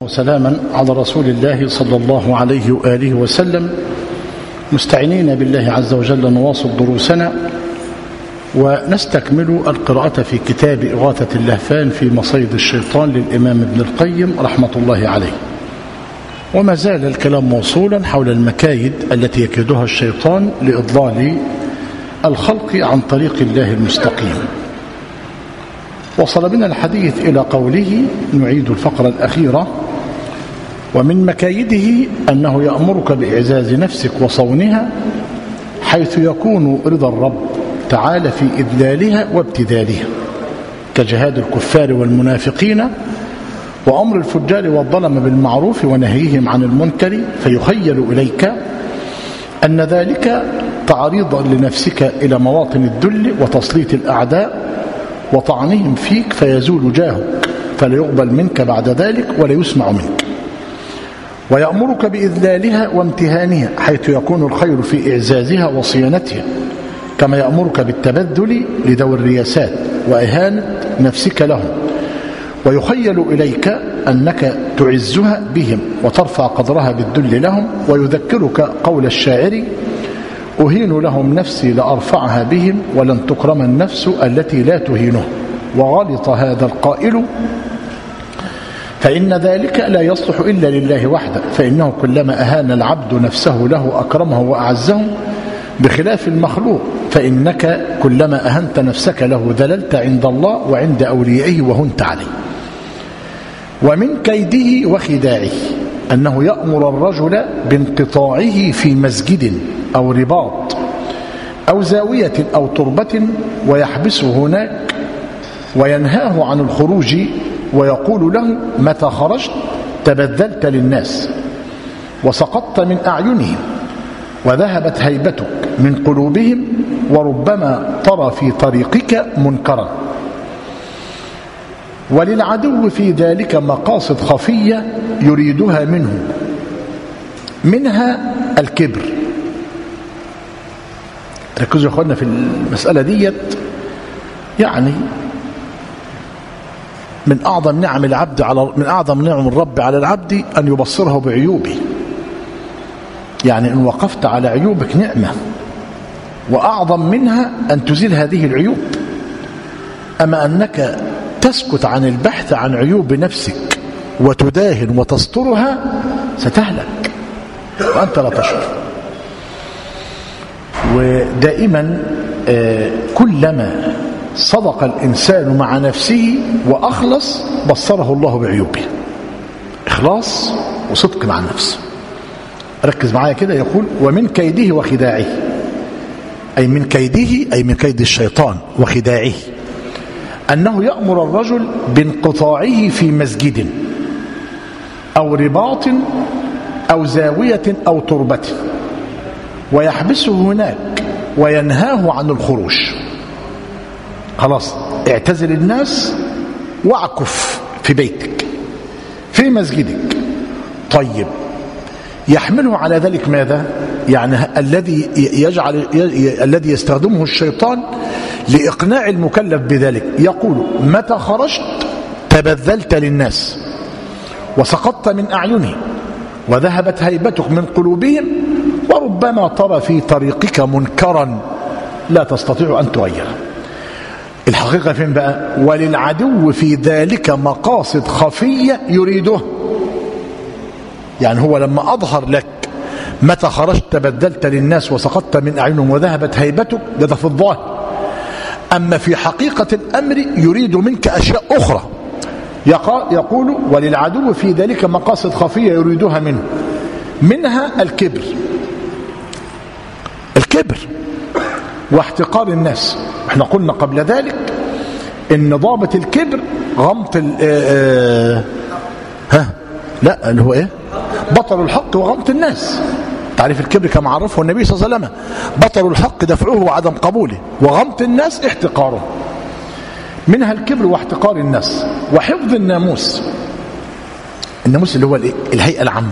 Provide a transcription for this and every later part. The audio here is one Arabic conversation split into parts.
وسلاما على رسول الله صلى الله عليه وآله وسلم، مستعينين بالله عز وجل نواصل دروسنا ونستكمل القراءة في كتاب إغاثة اللهفان في مصيد الشيطان للإمام ابن القيم رحمة الله عليه. وما زال الكلام موصولا حول المكايد التي يكيدها الشيطان لإضلال الخلق عن طريق الله المستقيم. وصل بنا الحديث إلى قوله، نعيد الفقرة الأخيرة: ومن مكايده أنه يأمرك بإعزاز نفسك وصونها، حيث يكون رضا الرب تعالى في إذلالها وابتذالها، كجهاد الكفار والمنافقين وأمر الفجار والظلم بالمعروف ونهيهم عن المنكر، فيخيل إليك أن ذلك تعريضا لنفسك إلى مواطن الذل وتسليط الأعداء وطعنهم فيك، فيزول جاهك فلا يقبل منك بعد ذلك ولا يسمع منك. ويأمرك بإذلالها وامتهانها، حيث يكون الخير في إعزازها وصيانتها، كما يأمرك بالتبذل لذوي الرياسات وإهانة نفسك لهم. ويخيل إليك أنك تعزها بهم وترفع قدرها بالذل لهم، ويذكرك قول الشاعر: أهين لهم نفسي لأرفعها بهم، ولن تكرم النفس التي لا تهينه. وغلط هذا القائل، فإن ذلك لا يصلح إلا لله وحده، فإنه كلما أهان العبد نفسه له أكرمه وأعزه، بخلاف المخلوق، فإنك كلما أهنت نفسك له ذللت عند الله وعند أوليائه وهنت عليه. ومن كيده وخداعه أنه يأمر الرجل بانقطاعه في مسجد أو رباط أو زاوية أو تربة، ويحبسه هناك وينهاه عن الخروج، ويقول له: متى خرجت تبذلت للناس وسقطت من أعينهم وذهبت هيبتك من قلوبهم، وربما ترى في طريقك منكرا. وللعدو في ذلك مقاصد خفية يريدها منه، منها الكبر. ركزوا يا اخوانا في المسألة ديت، يعني من أعظم نعم العبد من أعظم نعم الرب على العبد أن يبصره بعيوبه. يعني إن وقفت على عيوبك نعمة، وأعظم منها أن تزيل هذه العيوب. أما أنك تسكت عن البحث عن عيوب نفسك وتداهن وتسترها، ستهلك وأنت لا تشعر. ودائما كلما صدق الإنسان مع نفسه وأخلص، بصره الله بعيوبه. إخلاص وصدق مع النفس. ركز معايا كده، يقول: ومن كيده وخداعه، أي من كيده أي من كيد الشيطان وخداعه، أنه يأمر الرجل بانقطاعه في مسجد أو رباط أو زاوية أو تربة، ويحبسه هناك وينهاه عن الخروج. خلاص، اعتزل الناس واعكف في بيتك في مسجدك. طيب، يحمله على ذلك ماذا؟ يعني الذي يستخدمه الشيطان لإقناع المكلف بذلك، يقول: متى خرجت تبذلت للناس وسقطت من أعينهم وذهبت هيبتك من قلوبهم، وربما ترى في طريقك منكرا لا تستطيع أن تغيره. الحقيقة فين بقى؟ وللعدو في ذلك مقاصد خفية يريده. يعني هو لما أظهر لك متى خرجت تبذلت للناس وسقطت من أعينهم وذهبت هيبتك، ده في الظاهر. أما في حقيقة الأمر يريد منك أشياء أخرى. يقول: وللعدو في ذلك مقاصد خفية يريدها منه، منها الكبر. الكبر واحتقار الناس. احنا قلنا قبل ذلك ان ضابط الكبر غمط اللي هو ايه؟ بطر الحق وغمط الناس. تعريف الكبر كما عرفه النبي صلى الله عليه وسلم: بطر الحق دفعه وعدم قبوله، وغمط الناس احتقاره. منها الكبر واحتقار الناس، وحفظ الناموس. الناموس اللي هو الهيئة العامة،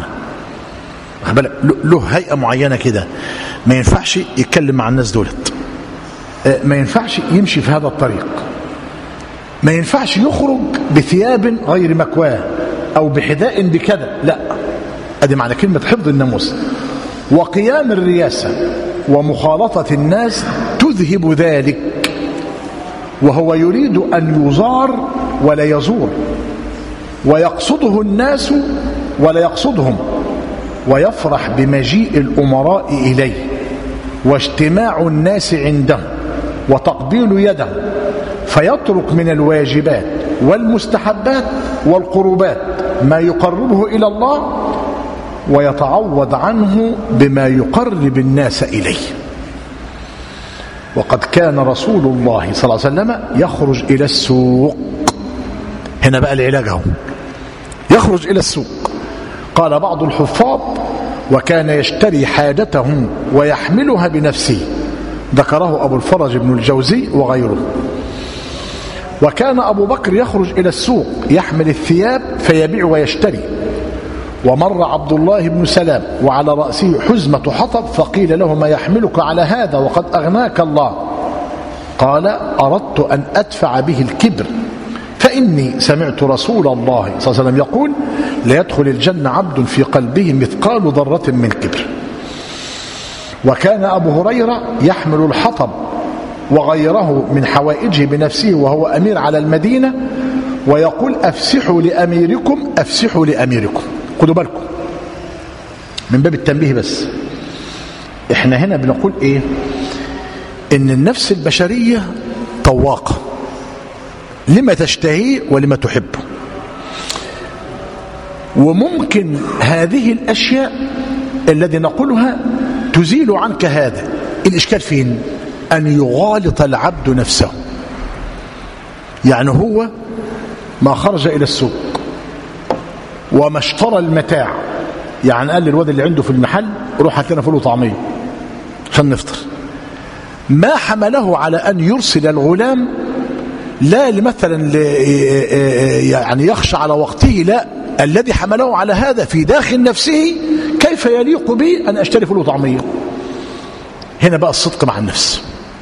له هيئة معينة كده، ما ينفعش يتكلم مع الناس دولت، ما ينفعش يمشي في هذا الطريق، ما ينفعش يخرج بثياب غير مكواه، أو بحذاء بكذا، لا، أدي معنى كلمة حفظ الناموس. وقيام الرياسة ومخالطة الناس تذهب ذلك، وهو يريد أن يزار ولا يزور، ويقصده الناس ولا يقصدهم، ويفرح بمجيء الأمراء إليه واجتماع الناس عنده وتقبيل يده، فيترك من الواجبات والمستحبات والقربات ما يقربه إلى الله، ويتعوض عنه بما يقرب الناس إليه. وقد كان رسول الله صلى الله عليه وسلم يخرج إلى السوق. هنا بقى العلاج اهو، يخرج إلى السوق. قال بعض الحفاظ: وكان يشتري حاجته ويحملها بنفسه، ذكره أبو الفرج بن الجوزي وغيره. وكان أبو بكر يخرج إلى السوق يحمل الثياب فيبيع ويشتري. ومر عبد الله بن سلام وعلى رأسه حزمة حطب، فقيل له: ما يحملك على هذا وقد أغناك الله؟ قال: أردت أن أدفع به الكبر، فإني سمعت رسول الله صلى الله عليه وسلم يقول: لا يدخل الجنة عبد في قلبه مثقال ذرة من كبر. وكان أبو هريرة يحمل الحطب وغيره من حوائجه بنفسه وهو أمير على المدينة، ويقول: أفسحوا لأميركم، أفسحوا لأميركم. خدوا بالكم من باب التنبيه، بس احنا هنا بنقول ايه؟ ان النفس البشرية طواقة لما تشتهيه ولما تحبه، وممكن هذه الأشياء الذي نقولها تزيل عنك هذا. الإشكال فين؟ أن يغالط العبد نفسه. يعني هو ما خرج إلى السوق وما اشترى المتاع، يعني قال للواد اللي عنده في المحل: روح هات لنا فول وطعميه عشان نفطر. ما حمله على أن يرسل الغلام لا مثلا يعني يخشى على وقته، لا، الذي حمله على هذا في داخل نفسه: كيف يليق بي أن أشتري فول وطعميه؟ هنا بقى الصدق مع النفس.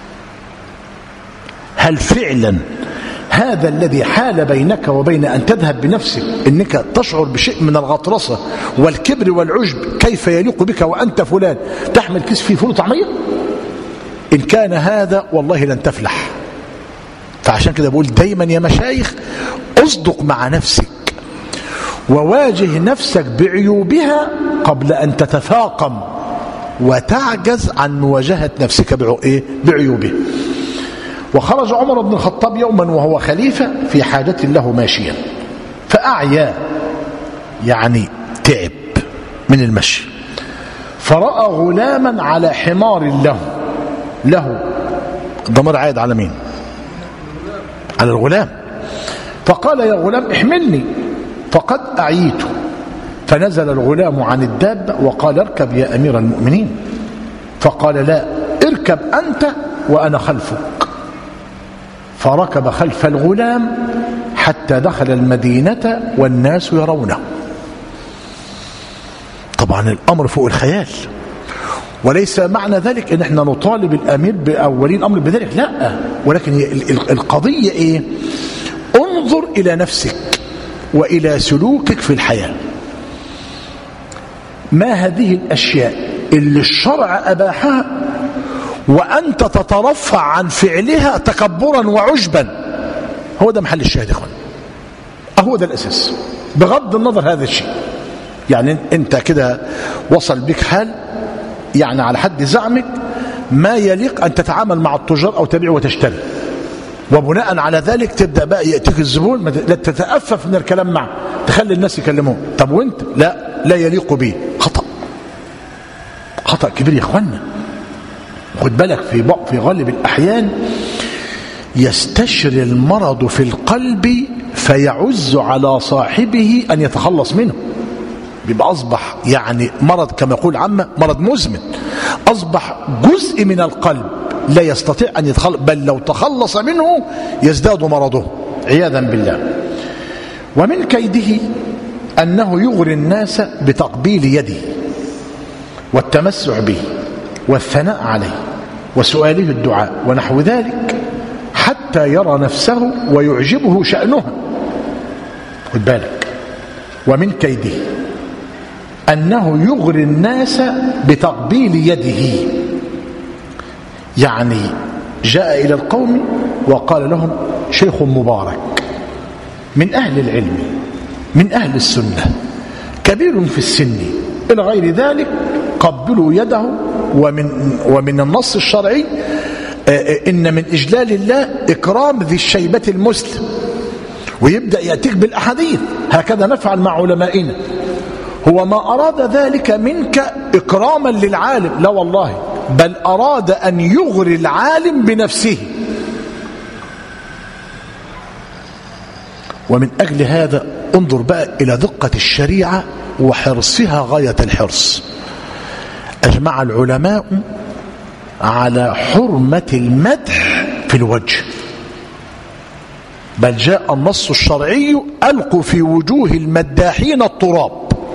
هل فعلا هذا الذي حال بينك وبين أن تذهب بنفسك أنك تشعر بشيء من الغطرسة والكبر والعجب؟ كيف يليق بك وأنت فلان تحمل كيس فيه فول وطعمية؟ إن كان هذا والله لن تفلح. فعشان كده بقول دايما يا مشايخ: اصدق مع نفسك وواجه نفسك بعيوبها قبل أن تتفاقم وتعجز عن مواجهة نفسك بعيوبها. وخرج عمر بن الخطاب يوما وهو خليفة في حاجة له ماشيا، فأعيا، يعني تعب من المشي، فرأى غلاما على حمار له الضمير عائد على مين؟ على الغلام. فقال: يا غلام احملني فقد أعيت. فنزل الغلام عن الدابة وقال: اركب يا أمير المؤمنين. فقال: لا، اركب أنت وأنا خلفك. فركب خلف الغلام حتى دخل المدينة والناس يرونه. طبعا الأمر فوق الخيال، وليس معنى ذلك ان احنا نطالب الامير باولي الامر بذلك، لا، ولكن القضية ايه؟ انظر الى نفسك والى سلوكك في الحياة. ما هذه الاشياء اللي الشرع اباحها وانت تترفع عن فعلها تكبرا وعجبا؟ هو ده محل الشاهد يا اخوان، هو ده الاساس. بغض النظر هذا الشيء، يعني انت كده وصل بك حال يعني على حد زعمك ما يليق أن تتعامل مع التجار أو تبيع وتشتري، وبناء على ذلك تبدأ بقى يأتيك الزبون لا تتأفف من الكلام معه، تخلي الناس يكلمون. طب وانت لا يليق به. خطأ كبير يا اخوانا. خد بالك في غالب الأحيان يستشري المرض في القلب فيعز على صاحبه أن يتخلص منه، بيبقى أصبح يعني مرض كما يقول عامة مرض مزمن، أصبح جزء من القلب لا يستطيع أن يتخلص، بل لو تخلص منه يزداد مرضه عياذا بالله. ومن كيده أنه يغري الناس بتقبيل يده والتمسع به والثناء عليه وسؤاله الدعاء ونحو ذلك حتى يرى نفسه ويعجبه شأنها. خد بالك، ومن كيده أنه يغري الناس بتقبيل يده. يعني جاء إلى القوم وقال لهم شيخ مبارك من أهل العلم من أهل السنة كبير في السن إلى غير ذلك، قبلوا يده. ومن النص الشرعي إن من إجلال الله إكرام ذي الشيبة المسلم، ويبدأ يأتيك بالأحاديث هكذا نفعل مع علمائنا. هو ما أراد ذلك منك إكراما للعالم، لا والله، بل أراد أن يغري العالم بنفسه. ومن أجل هذا انظر بقى إلى دقة الشريعة وحرصها غاية الحرص. أجمع العلماء على حرمة المدح في الوجه، بل جاء النص الشرعي ألقوا في وجوه المداحين التراب.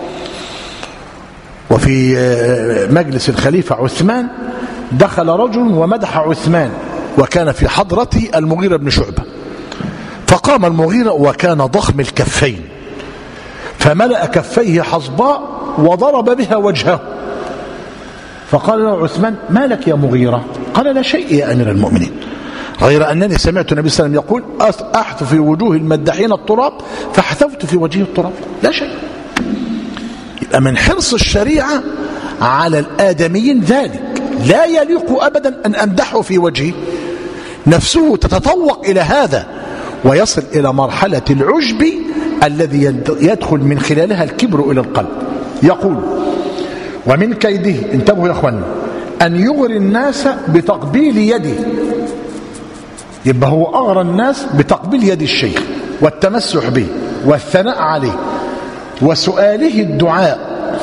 وفي مجلس الخليفة عثمان دخل رجل ومدح عثمان، وكان في حضرة المغيرة بن شعبة، فقام المغيرة وكان ضخم الكفين فملأ كفيه حصباء وضرب بها وجهه، فقال له عثمان ما لك يا مغيرة؟ قال لا شيء يا أمير المؤمنين، غير أنني سمعت النبي صلى الله عليه وسلم يقول أحث في وجوه المداحين التراب فحثوت في وجهه التراب، لا شيء. يبقى من حرص الشريعة على الآدميين ذلك، لا يليق أبدا أن أمدحه في وجهه، نفسه تتطوق إلى هذا ويصل إلى مرحلة العجب الذي يدخل من خلالها الكبر إلى القلب. يقول ومن كيده، انتبهوا يا أخوانا، أن يغري الناس بتقبيل يده. يبقى هو أغرى الناس بتقبيل يد الشيخ والتمسح به والثناء عليه وسؤاله الدعاء.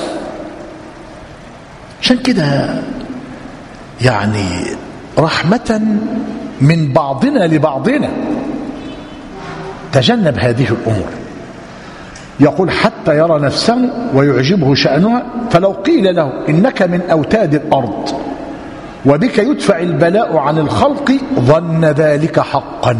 عشان كده يعني رحمة من بعضنا لبعضنا تجنب هذه الأمور. يقول حتى يرى نفسه ويعجبه شأنها، فلو قيل له إنك من أوتاد الأرض وبك يدفع البلاء عن الخلق ظن ذلك حقا،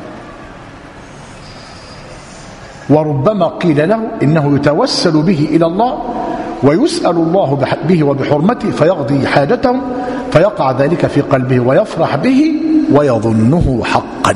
وربما قيل له إنه يتوسل به إلى الله ويسأل الله به وبحرمته فيقضي حاجته، فيقع ذلك في قلبه ويفرح به ويظنه حقا،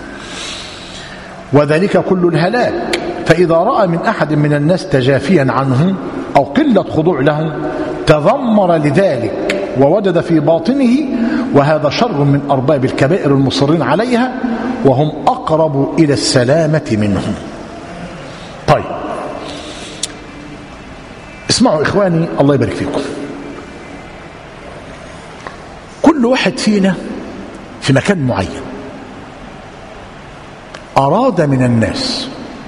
وذلك كل الهلاك. فإذا رأى من أحد من الناس تجافيا عنه أو قلة خضوع له تذمر لذلك ووجد في باطنه، وهذا شر من أرباب الكبائر المصرين عليها، وهم أقرب إلى السلامة منهم. طيب اسمعوا إخواني الله يبارك فيكم، كل واحد فينا في مكان معين أراد من الناس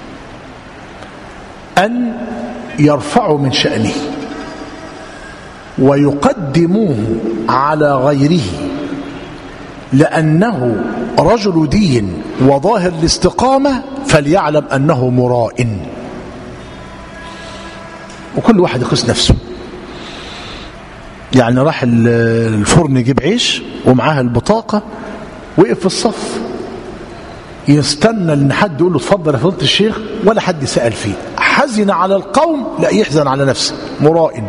أن يرفعوا من شأنه ويقدموه على غيره لأنه رجل دين وظاهر الاستقامة، فليعلم أنه مراء. وكل واحد يقيس نفسه. يعني راح الفرن يجيب عيش ومعاها البطاقة، وقف في الصف يستنى ان حد يقول له اتفضل يا فضيلة الشيخ، ولا حد سأل فيه. حزن على القوم، لا يحزن على نفسه. مراء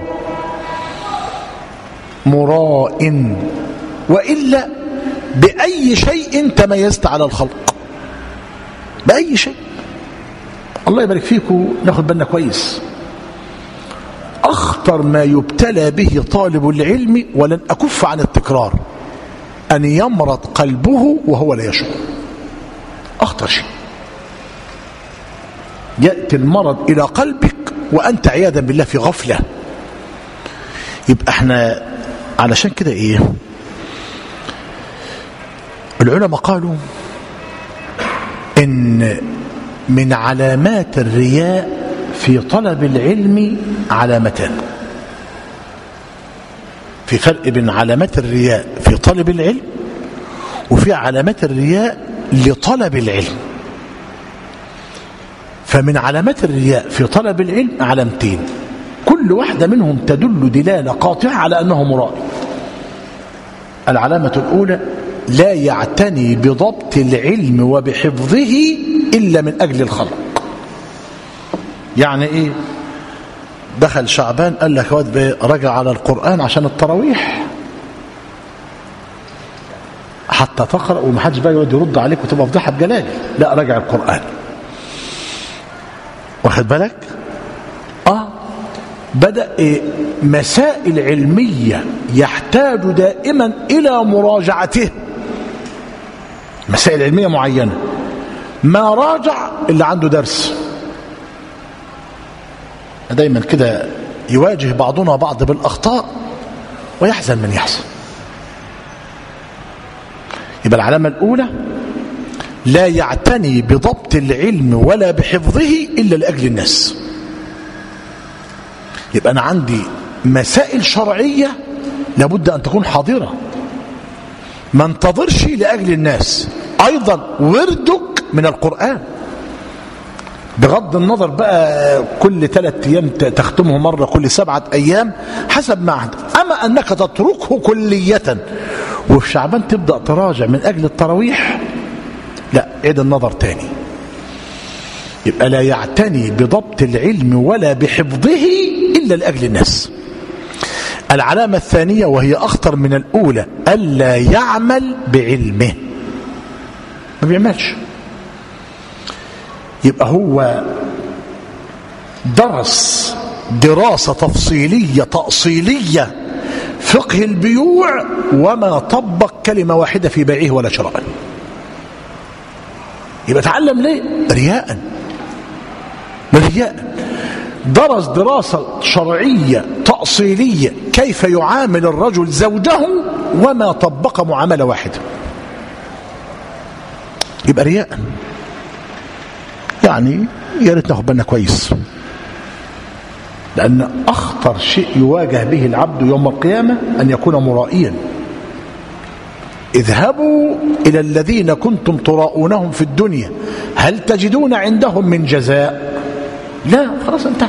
مراء. وإلا بأي شيء تميزت على الخلق؟ بأي شيء؟ الله يبارك فيكم. ناخد بالنا كويس، أخطر ما يبتلى به طالب العلم، ولن أكف عن التكرار، أن يمرض قلبه وهو لا يشعر. أخطر شيء يأتي المرض إلى قلبك وأنت عياذا بالله في غفلة. يبقى احنا علشان كده ايه، العلماء قالوا إن من علامات الرياء في طلب العلم علامتان. في فرق بين علامات الرياء في طلب العلم وفي علامات الرياء لطلب العلم. فمن علامات الرياء في طلب العلم علامتين، كل واحدة منهم تدل دلالة قاطعة على أنه مرائي. العلامة الأولى لا يعتني بضبط العلم وبحفظه إلا من أجل الخلق. يعني ايه؟ دخل شعبان قال لك واد راجع على القرآن عشان التراويح حتى تقرأ ومحدش بقى يقعد يرد عليك وتبقى فضيحة بجلال. لا، راجع القرآن. واخد بالك؟ بدأ مسائل علمية يحتاج دائما إلى مراجعته، مسائل علمية معينة ما راجع إلا عنده درس. دايما كده يواجه بعضنا بعض بالأخطاء ويحزن من يحزن. يبقى العلامة الأولى لا يعتني بضبط العلم ولا بحفظه إلا لأجل الناس. يبقى أنا عندي مسائل شرعية لابد أن تكون حاضرة، ما انتظرش لأجل الناس. أيضا وردك من القرآن بغض النظر بقى كل 3 أيام تختمه مرة، كل 7 أيام حسب ما عندك. أما أنك تتركه كلية وفي شعبان تبدأ تراجع من أجل التراويح، لا، عيد النظر تاني. يبقى لا يعتني بضبط العلم ولا بحفظه إلا لأجل الناس. العلامة الثانية وهي أخطر من الأولى ألا يعمل بعلمه، ما بيعملش. يبقى هو درس دراسة تفصيلية تأصيلية فقه البيوع وما طبق كلمة واحدة في بيعه ولا شرائه. يبقى تعلم ليه؟ رياء. درس دراسة شرعية تأصيلية كيف يعامل الرجل زوجه وما طبق معاملة واحدة، يبقى رياء. يعني يا ريت ناخد بالنا كويس، لأن أخطر شيء يواجه به العبد يوم القيامة أن يكون مرائيا. اذهبوا إلى الذين كنتم تراؤونهم في الدنيا هل تجدون عندهم من جزاء؟ لا، خلاص انتهت.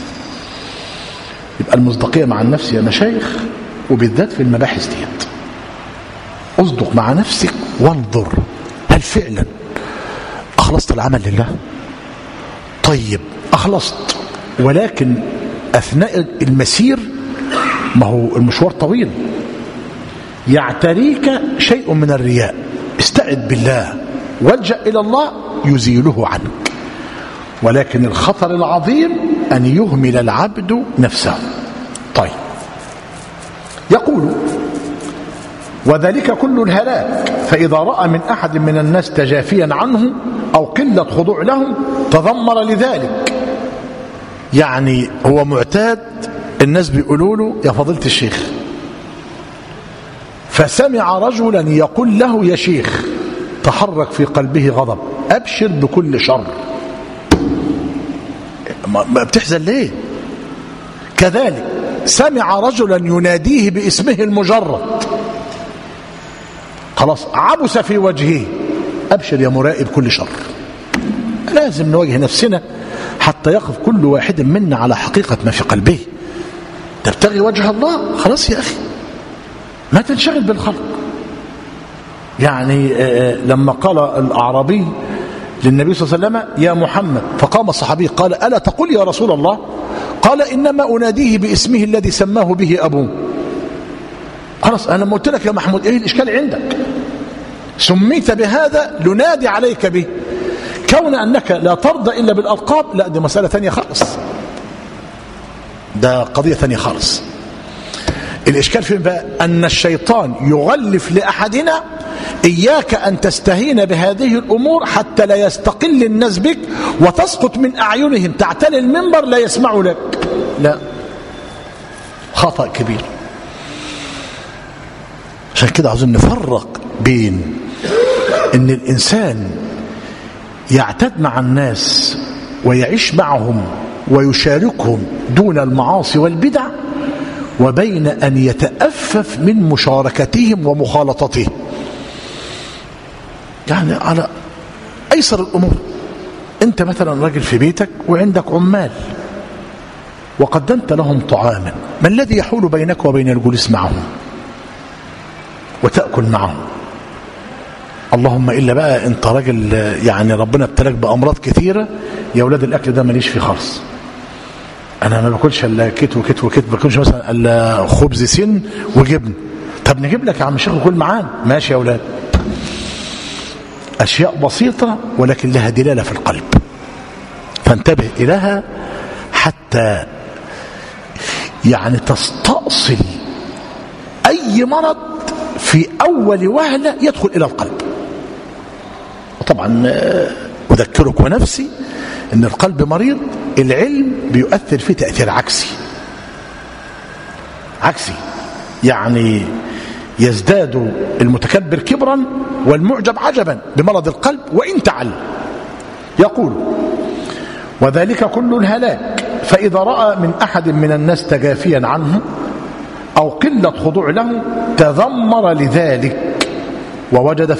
يبقى المصداقية مع النفس يا مشايخ، وبالذات في المباحث ديت. اصدق مع نفسك وانظر هل فعلا أخلصت العمل لله؟ طيب أخلصت، ولكن أثناء المسير ما هو المشوار طويل، يعتريك شيء من الرياء، استعد بالله والجأ إلى الله يزيله عنك. ولكن الخطر العظيم أن يهمل العبد نفسه. طيب، يقول وذلك كل الهلاك، فإذا رأى من أحد من الناس تجافيا عنه أو قلة خضوع لهم تذمر لذلك. يعني هو معتاد الناس بيقولوا له يا فضيلة الشيخ، فسمع رجلا يقول له يا شيخ، تحرك في قلبه غضب، أبشر بكل شر. ما بتحزن ليه؟ كذلك سمع رجلا يناديه باسمه المجرد، خلاص عبس في وجهه، أبشر يا مرائي بكل شر. لازم نواجه نفسنا حتى يقف كل واحد منا على حقيقة ما في قلبه. تبتغي وجه الله، خلاص يا أخي ما تنشغل بالخلق. يعني لما قال الأعرابي للنبي صلى الله عليه وسلم يا محمد، فقام الصحابي قال ألا تقول يا رسول الله؟ قال إنما أناديه باسمه الذي سماه به أبوه. خلاص أنا لما قلت لك يا محمود إيه الإشكال عندك؟ سميت بهذا لنادي عليك به. كون أنك لا ترضى إلا بالألقاب، لا، دي مسألة ثانية خالص، ده قضية ثانية خالص. الإشكال فين بقى؟ أن الشيطان يغلف لأحدنا إياك أن تستهين بهذه الأمور حتى لا يستقل الناس بك وتسقط من أعينهم، تعتلي المنبر لا يسمع لك. لا، خطأ كبير. عشان كده عاوزين نفرق بين أن الإنسان يعتد مع الناس ويعيش معهم ويشاركهم دون المعاصي والبدع، وبين أن يتأفف من مشاركتهم ومخالطتهم. يعني على أيسر الأمور، أنت مثلا راجل في بيتك وعندك عمال وقدمت لهم طعاما، ما الذي يحول بينك وبين الجلوس معهم وتأكل معهم؟ اللهم إلا بقى أنت راجل يعني ربنا ابتلاك بأمراض كثيرة، يا أولاد الأكل ده ماليش فيه خالص، انا ما باكلش الا كت وكت وكت، ما باكلش مثلا الا خبز سن وجبن. طب نجيب لك يا عم الشيخ وكل معانا. ماشي يا اولاد. اشياء بسيطه ولكن لها دلاله في القلب، فانتبه اليها حتى يعني تستأصل اي مرض في اول وهله يدخل الى القلب. وطبعا اذكرك ونفسي ان القلب مريض، العلم بيؤثر فيه تأثير عكسي. يعني يزداد المتكبر كبرا والمعجب عجبا بمرض القلب وإن تعل. يقول: وذلك كل الهلاك، فإذا رأى من أحد من الناس تجافيا عنه أو قلة خضوع له تذمر لذلك ووجد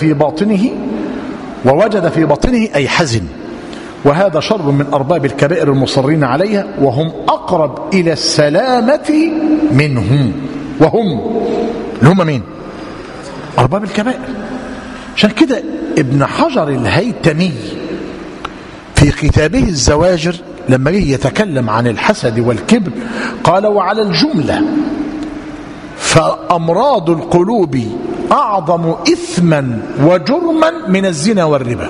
في باطنه أي حزن. وهذا شر من أرباب الكبائر المصرين عليها، وهم أقرب إلى السلامة منهم. وهم اللي هم مين؟ أرباب الكبائر. عشان كده ابن حجر الهيتمي في كتابه الزواجر لما جه يتكلم عن الحسد والكبر قال: وعلى الجملة فأمراض القلوب أعظم إثما وجرما من الزنا والربا.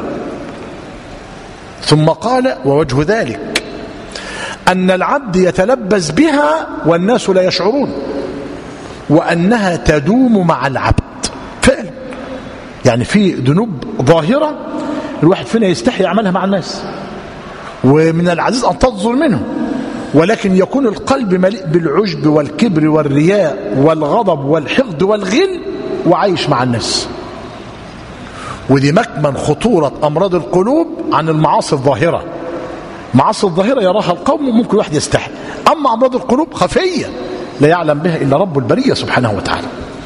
ثم قال: ووجه ذلك أن العبد يتلبس بها والناس لا يشعرون، وأنها تدوم مع العبد فعلا. يعني في ذنوب ظاهرة الواحد فينا يستحي يعملها مع الناس، ومن العزيز أن تصدر منه، ولكن يكون القلب مليء بالعجب والكبر والرياء والغضب والحقد والغل وعايش مع الناس. ودي مكمن خطورة أمراض القلوب عن المعاصي الظاهرة. معاصي الظاهرة يراها القوم وممكن واحد يستحي، أما أمراض القلوب خفية لا يعلم بها إلا رب البرية سبحانه وتعالى.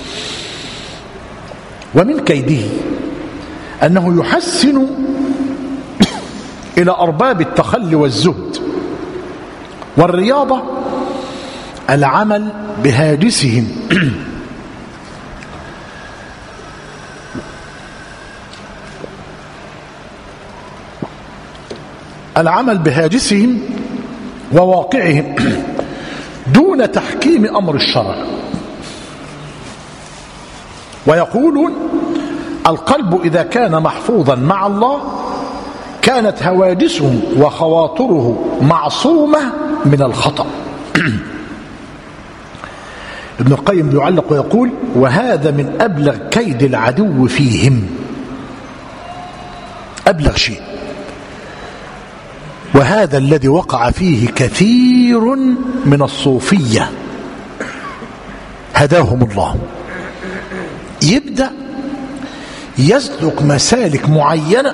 ومن كيده أنه يحسن إلى أرباب التخلي والزهد والرياضة العمل بهاجسهم وواقعهم دون تحكيم أمر الشرع. ويقولون: القلب إذا كان محفوظا مع الله كانت هواجسه وخواطره معصومة من الخطأ. ابن القيم يعلق ويقول: وهذا من أبلغ كيد العدو فيهم، أبلغ شيء، وهذا الذي وقع فيه كثير من الصوفية هداهم الله. يبدأ يسلك مسالك معينة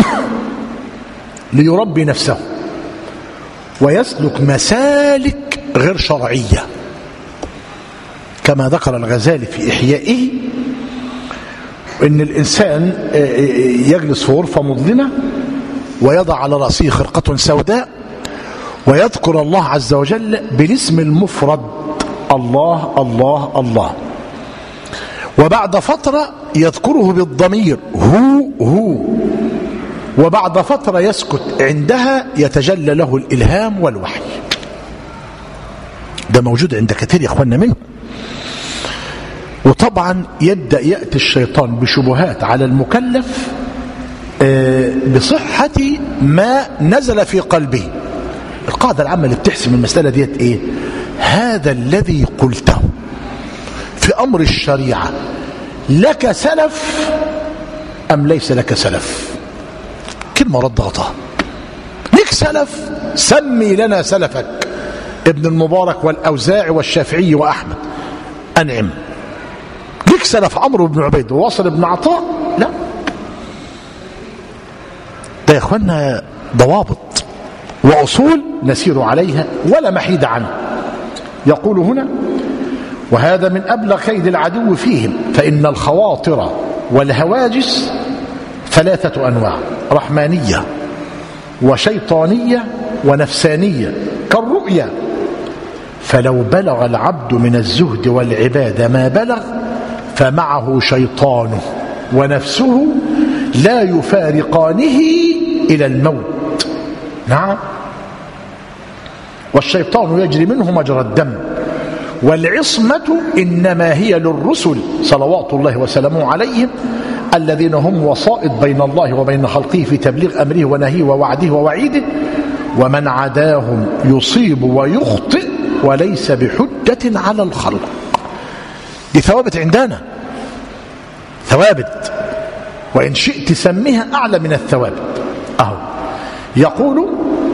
ليربي نفسه، ويسلك مسالك غير شرعية، كما ذكر الغزالي في إحيائه إن الإنسان يجلس في غرفة مظلمة ويضع على رأسه خرقة سوداء ويذكر الله عز وجل بالاسم المفرد الله الله الله، وبعد فترة يذكره بالضمير هو، وبعد فترة يسكت، عندها يتجلى له الإلهام والوحي. ده موجود عند كثير يا أخوانا منه. وطبعا يبدأ يأتي الشيطان بشبهات على المكلف بصحة ما نزل في قلبه. القاعدة العامة اللي بتحسم المسألة ديت ايه؟ هذا الذي قلته في أمر الشريعة لك سلف أم ليس لك سلف؟ كلمة رد غطاء. لك سلف؟ سمي لنا سلفك. ابن المبارك والأوزاعي والشافعي وأحمد، أنعم. لك سلف عمرو بن عبيد وواصل بن عطاء؟ لا. ده يا اخوانا ضوابط وأصول نسير عليها ولا محيد عنه. يقول هنا: وهذا من أبلغ كيد العدو فيهم، فإن الخواطر والهواجس ثلاثة أنواع: رحمانية وشيطانية ونفسانية كالرؤيا. فلو بلغ العبد من الزهد والعبادة ما بلغ فمعه شيطانه ونفسه لا يفارقانه إلى الموت. نعم. والشيطان يجري منه مجرى الدم. والعصمة إنما هي للرسل صلوات الله وسلامه عليهم الذين هم وسائط بين الله وبين خلقه في تبليغ أمره ونهيه ووعده ووعيده، ومن عداهم يصيب ويخطئ وليس بحجة على الخلق. دي ثوابت عندنا، ثوابت، وإن شئت سميها أعلى من الثوابت. أهو يقول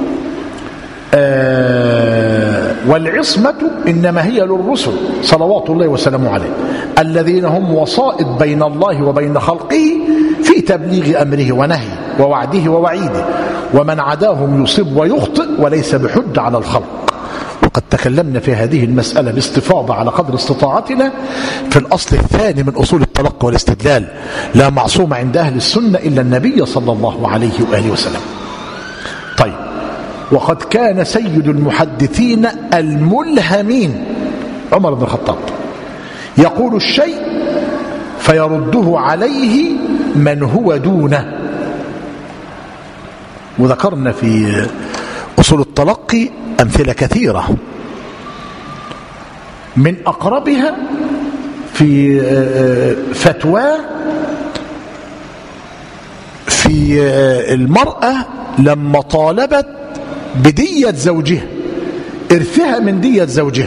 والعصمة إنما هي للرسل صلوات الله وسلامه عليه الذين هم وسائط بين الله وبين خلقه في تبليغ أمره ونهيه ووعده ووعيده، ومن عداهم يصيب ويخطئ وليس بحج على الخلق. وقد تكلمنا في هذه المسألة باستفاضة على قدر استطاعتنا في الأصل الثاني من أصول التلقي والاستدلال: لا معصوم عند أهل السنة إلا النبي صلى الله عليه وآله وسلم. طيب، وقد كان سيد المحدثين الملهمين عمر بن الخطاب يقول الشيء فيرده عليه من هو دونه. وذكرنا في أصول التلقي أمثلة كثيرة، من أقربها في فتوى في المرأة لما طالبت بدية زوجها، إرثها من دية زوجها،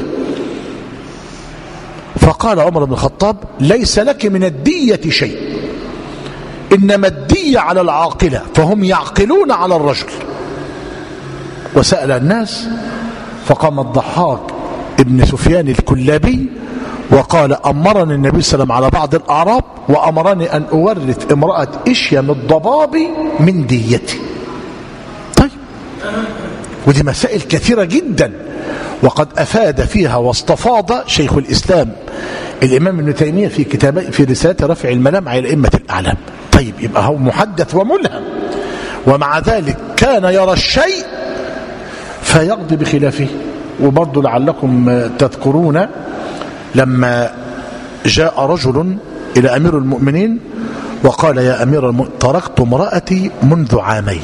فقال عمر بن الخطاب: ليس لك من الدية شيء، إنما الدية على العاقلة فهم يعقلون على الرجل. وسأل الناس فقام الضحاك ابن سفيان الكلابي وقال: أمرني النبي صلى الله عليه وسلم على بعض الأعراب وأمرني أن أورث امرأة إشيم الضباب من ديتي. طيب، ودي مسائل كثيرة جدا وقد أفاد فيها واستفاض شيخ الإسلام الإمام ابن تيمية في كتابه في رسالة رفع الملام على الأئمة الأعلام. طيب، يبقى هو محدث وملهم، ومع ذلك كان يرى الشيء فيقضي بخلافه. وبرضه لعلكم تذكرون لما جاء رجل إلى أمير المؤمنين وقال: يا أمير المؤمنين، تركت امرأتي منذ عامين،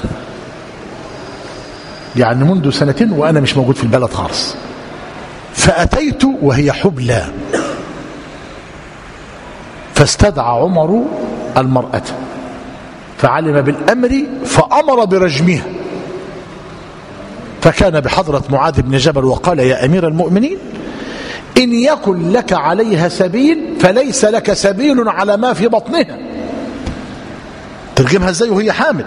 يعني منذ سنتين وأنا مش موجود في البلد خالص، فأتيت وهي حبلى، فاستدعى عمر المرأة فعلم بالأمر فأمر برجمها، فكان بحضرة معاذ بن جبل وقال: يا أمير المؤمنين، إن يكن لك عليها سبيل فليس لك سبيل على ما في بطنها. ترجمها ازاي وهي حامل؟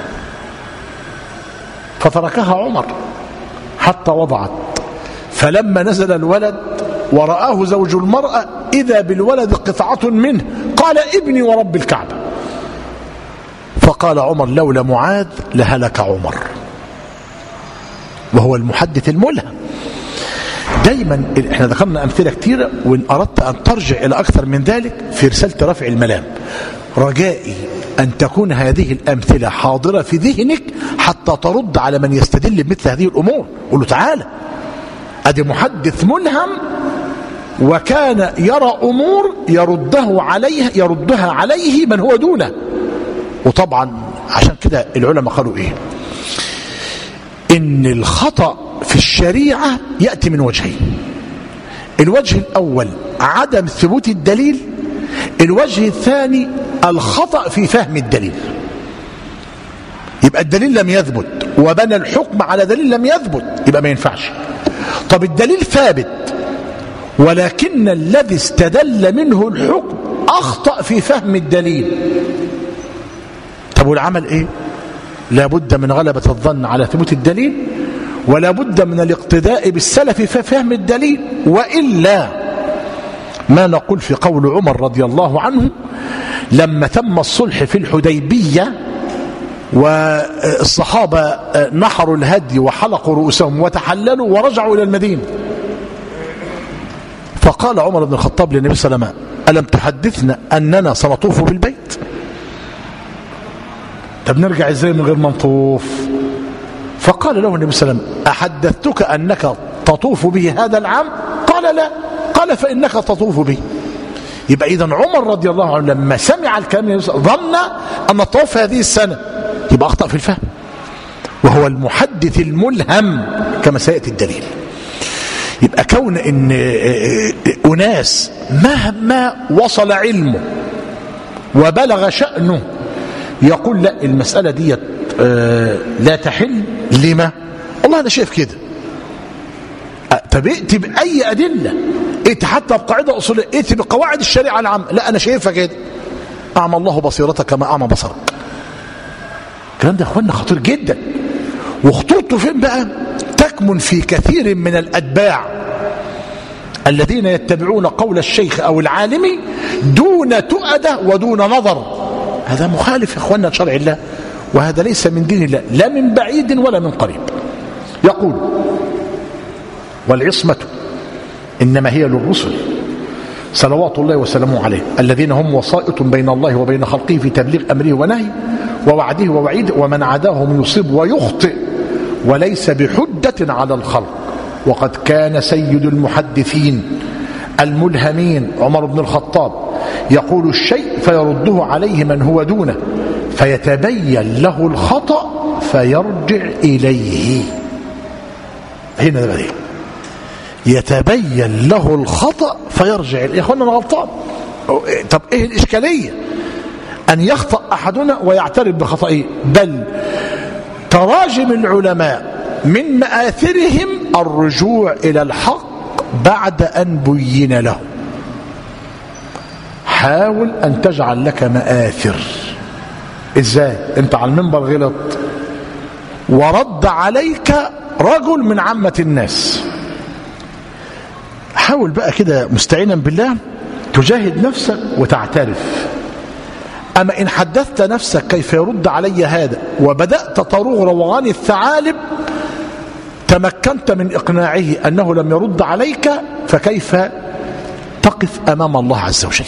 فتركها عمر حتى وضعت، فلما نزل الولد ورآه زوج المرأة إذا بالولد قطعة منه، قال: ابني ورب الكعبة. فقال عمر: لولا معاذ لهلك عمر. وهو المحدث الملهم. دايما احنا ذكرنا أمثلة كثيرة، وإن أردت أن ترجع إلى أكثر من ذلك في رسالة رفع الملام. رجائي أن تكون هذه الأمثلة حاضرة في ذهنك حتى ترد على من يستدل بمثل هذه الأمور. قل له: تعالى، أدي محدث ملهم وكان يرى أمور يردها عليه من هو دونه. وطبعا عشان كده العلماء قالوا إيه؟ إن الخطأ في الشريعة يأتي من وجهين. الوجه الأول عدم ثبوت الدليل، الوجه الثاني الخطأ في فهم الدليل. يبقى الدليل لم يثبت وبنى الحكم على دليل لم يثبت، يبقى ما ينفعش. طب الدليل ثابت ولكن الذي استدل منه الحكم أخطأ في فهم الدليل، طب والعمل إيه؟ لا بد من غلبة الظن على ثبوت الدليل، ولا بد من الاقتداء بالسلف في فهم الدليل، وإلا ما نقول في قول عمر رضي الله عنه لما تم الصلح في الحديبية والصحابة نحروا الهدي وحلقوا رؤوسهم وتحللوا ورجعوا إلى المدينة، فقال عمر بن الخطاب للنبي صلى الله عليه وسلم: ألم تحدثنا أننا سنطوف بالبيت؟ طب نرجع ازاي من غير ما نطوف؟ فقال له النبي صلى الله عليه وسلم: أحدثتك أنك تطوف به هذا العام؟ قال: لا. قال: فإنك تطوف به. يبقى إذن عمر رضي الله عنه لما سمع الكلام ظن أن الطواف هذه السنة، يبقى أخطأ في الفهم. وهو المحدث الملهم كما سيأتي الدليل. يبقى كون ان أناس مهما وصل علمه وبلغ شأنه يقول لا المسألة دي لا تحل، لما؟ والله أنا شايف كده. طب ائتي بأي أدلة، ائتي حتى بقاعدة أصولية، ائتي بقواعد الشريعة العامة. لا أنا شايفها كده. أعمى الله بصيرتك كما أعمى بصرك. الكلام ده يا أخوانا خطير جدا. وخطورته فين بقى؟ تكمن في كثير من الأتباع الذين يتبعون قول الشيخ أو العالم دون تؤدة ودون نظر. هذا مخالف يا أخوانا لشرع الله، وهذا ليس من دين الله لا من بعيد ولا من قريب. يقول والعصمة إنما هي للرسل صلوات الله وسلامه عليه الذين هم وسائط بين الله وبين خلقه في تبليغ أمره ونهيه ووعده ووعيده، ومن عداهم يصيب ويخطئ وليس بحجة على الخلق. وقد كان سيد المحدثين الملهمين عمر بن الخطاب يقول الشيء فيرده عليه من هو دونه فيتبين له الخطأ فيرجع إليه. هنا ده يتبين له الخطأ فيرجع إليه. يا أخوانا أنا غلطان. طب إيه الإشكالية؟ أن يخطأ أحدنا ويعترف بخطئه، بل تراجم العلماء من مآثرهم الرجوع إلى الحق بعد أن بين له. حاول أن تجعل لك مآثر. إزاي؟ أنت على المنبر غلط ورد عليك رجل من عامة الناس، حاول بقى كده مستعينا بالله تجاهد نفسك وتعترف. أما إن حدثت نفسك كيف يرد علي هذا وبدأت تروغ روغان الثعالب تمكنت من إقناعه أنه لم يرد عليك، فكيف تقف أمام الله عز وجل؟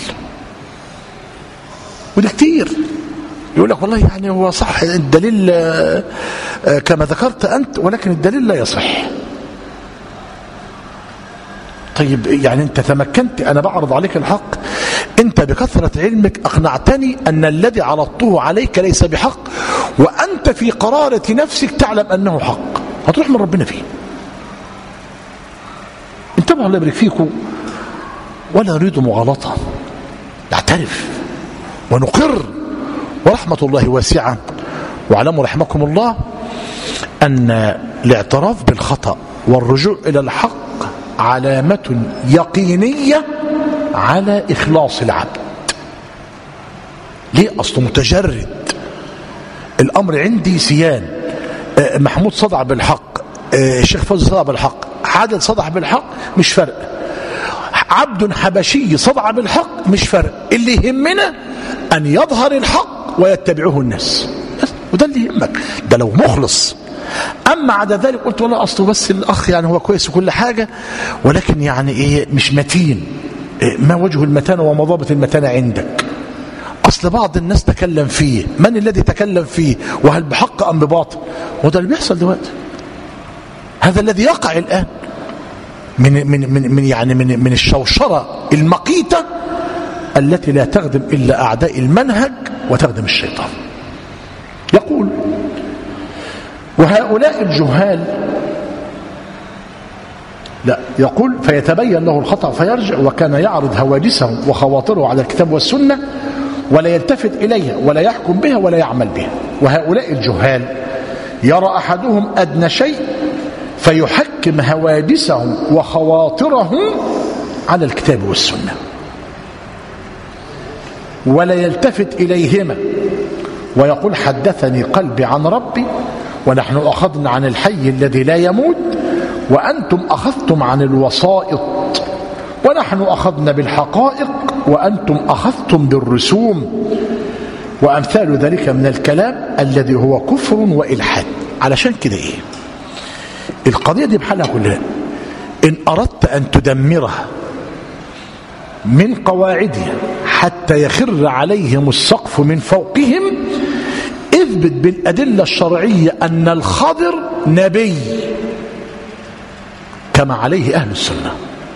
وده كتير يقول لك والله يعني هو صح الدليل كما ذكرت أنت، ولكن الدليل لا يصح. طيب يعني أنت تمكنت، أنا بعرض عليك الحق، أنت بكثرة علمك أقنعتني أن الذي عرضته عليك ليس بحق، وأنت في قرارة نفسك تعلم أنه حق، هتروح من ربنا فيه. انتبهوا الله يبارك فيكم، ولا نريد مغالطة، نعترف ونقر، ورحمة الله واسعة. واعلموا رحمكم الله أن الاعتراف بالخطأ والرجوع إلى الحق علامة يقينية على إخلاص العبد. ليه؟ أصله متجرد، الأمر عندي سيان، محمود صدع بالحق، الشيخ فوزي صدع بالحق، عادل صدع بالحق، مش فرق، عبد حبشي صدع بالحق، مش فرق. اللي يهمنا أن يظهر الحق ويتبعه الناس، وده اللي يهمك، ده لو مخلص. أما عدا ذلك قلت والله أصله بس الأخ يعني هو كويس وكل حاجة، ولكن يعني إيه مش متين. ما وجه المتانة وما ضابط المتانة عندك؟ أصل بعض الناس تكلم فيه، من الذي تكلم فيه؟ وهل بحق أم بباطل؟ وده اللي بيحصل دلوقتي، هذا الذي يقع الآن من الشوشرة المقيتة التي لا تخدم إلا أعداء المنهج وتخدم الشيطان. يقول وهؤلاء الجهال، لا يقول فيتبين له الخطأ فيرجع، وكان يعرض هواجسه وخواطره على الكتاب والسنة ولا يلتفت إليها ولا يحكم بها ولا يعمل بها. وهؤلاء الجهال يرى أحدهم أدنى شيء فيحكم هواجسهم وخواطرهم على الكتاب والسنة ولا يلتفت إليهما، ويقول حدثني قلبي عن ربي، ونحن أخذنا عن الحي الذي لا يموت، وأنتم أخذتم عن الوسائط، ونحن أخذنا بالحقائق وأنتم أخذتم بالرسوم، وأمثال ذلك من الكلام الذي هو كفر وإلحاد. علشان كده إيه القضية دي بحالها كلها، إن أردت أن تدمرها من قواعدها حتى يخر عليهم السقف من فوقهم، اثبت بالأدلة الشرعية أن الخضر نبي كما عليه أهل السنة.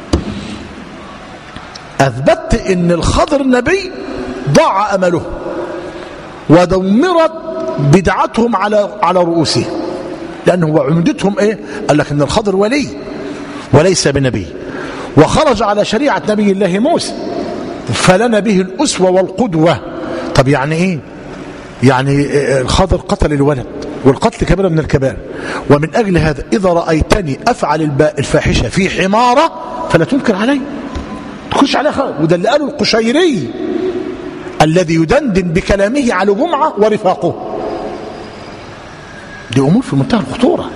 أثبتت أن الخضر نبي، ضاع أمله ودمرت بدعتهم على رؤوسهم. لأنه هو عمدتهم إيه؟ قال لك إن الخضر ولي وليس بنبي، وخرج على شريعة نبي الله موسى، فلنا به الأسوة والقدوة. طب يعني إيه؟ يعني الخضر قتل الولد، والقتل كبيرة من الكبائر، ومن أجل هذا إذا رأيتني أفعل الفاحشة في حمارة فلا تنكر علي، تخش عليها خالص. وده اللي قاله القشيري الذي يدندن بكلامه على جمعة ورفاقه. دي أمور في منتهى الخطورة.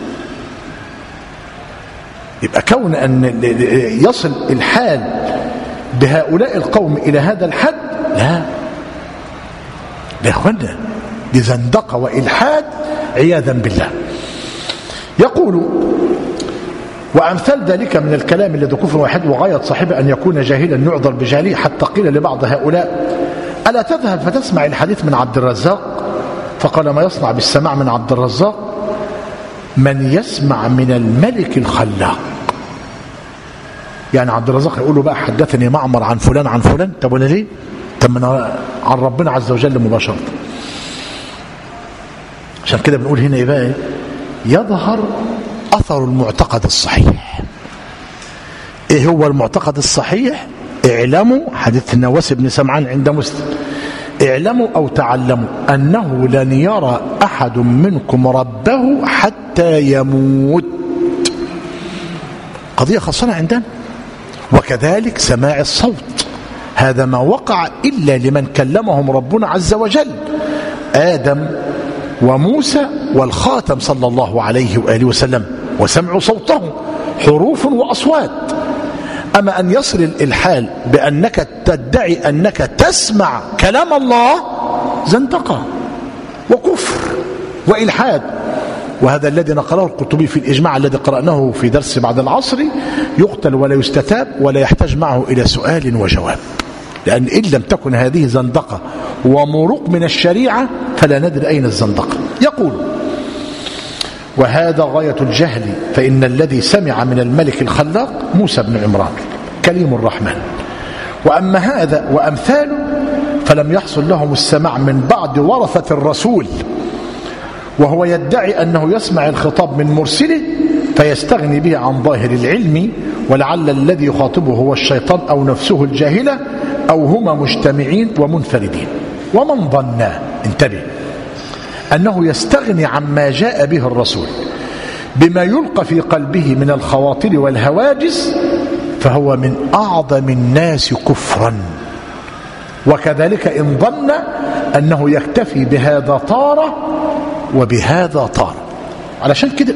يبقى كون أن يصل الحال بهؤلاء القوم إلى هذا الحد، لا يا اخوانا، دي زندقة وإلحاد عياذا بالله. يقول: وأمثال ذلك من الكلام الذي كفر واحد وغاية صاحبه أن يكون جاهلا يعذر بجهله، حتى قيل لبعض هؤلاء: ألا تذهب فتسمع الحديث من عبد الرزاق؟ فقال: ما يصنع بالسماع من عبد الرزاق من يسمع من الملك الخلاق. يعني عبد الرزاق يقول له بقى: حدثني معمر عن فلان عن فلان. طب ولا ليه؟ طب من عن ربنا عز وجل مباشرة. عشان كده بنقول هنا ايه بقى؟ يظهر أثر المعتقد الصحيح. ايه هو المعتقد الصحيح؟ اعلموا، حديث النواس بن سمعان عند مسلم: اعلموا أو تعلموا أنه لن يرى أحد منكم ربه حتى يموت. قضية خاصة عندنا. وكذلك سماع الصوت، هذا ما وقع إلا لمن كلمهم ربنا عز وجل، آدم وموسى والخاتم صلى الله عليه وآله وسلم، وسمعوا صوته حروف وأصوات. أما أن يصل الحال بأنك تدعي أنك تسمع كلام الله، زندقة وكفر وإلحاد. وهذا الذي نقله القرطبي في الإجماع الذي قرأناه في درس بعد العصر: يقتل ولا يستتاب ولا يحتاج معه إلى سؤال وجواب. لأن إن لم تكن هذه زندقة ومروق من الشريعة فلا ندري أين الزندقة. يقول: وهذا غاية الجهل، فإن الذي سمع من الملك الخلاق موسى بن عمران كليم الرحمن. وأما هذا وأمثاله فلم يحصل لهم السماع من بعد ورثة الرسول، وهو يدعي أنه يسمع الخطاب من مرسله فيستغني به عن ظاهر العلم، ولعل الذي يخاطبه هو الشيطان أو نفسه الجاهلة أو هما مجتمعين ومنفردين. ومن ظن، انتبه، أنه يستغني عما جاء به الرسول بما يلقى في قلبه من الخواطر والهواجس فهو من أعظم الناس كفرا. وكذلك إن ظن أنه يكتفي بهذا طارة وبهذا طارة. علشان كده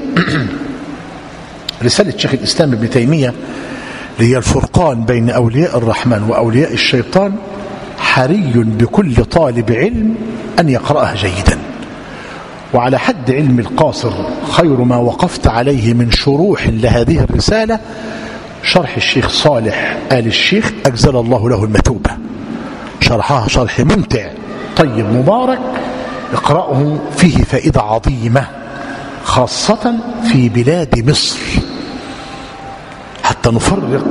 رسالة شيخ الإسلام ابن تيمية هي الفرقان بين أولياء الرحمن وأولياء الشيطان، حري بكل طالب علم أن يقرأها جيدا. وعلى حد علم القاصر خير ما وقفت عليه من شروح لهذه الرسالة شرح الشيخ صالح آل الشيخ أجزل الله له المثوبة، شرحها شرح ممتع طيب مبارك، اقرأه، فيه فائدة عظيمة خاصة في بلاد مصر، حتى نفرق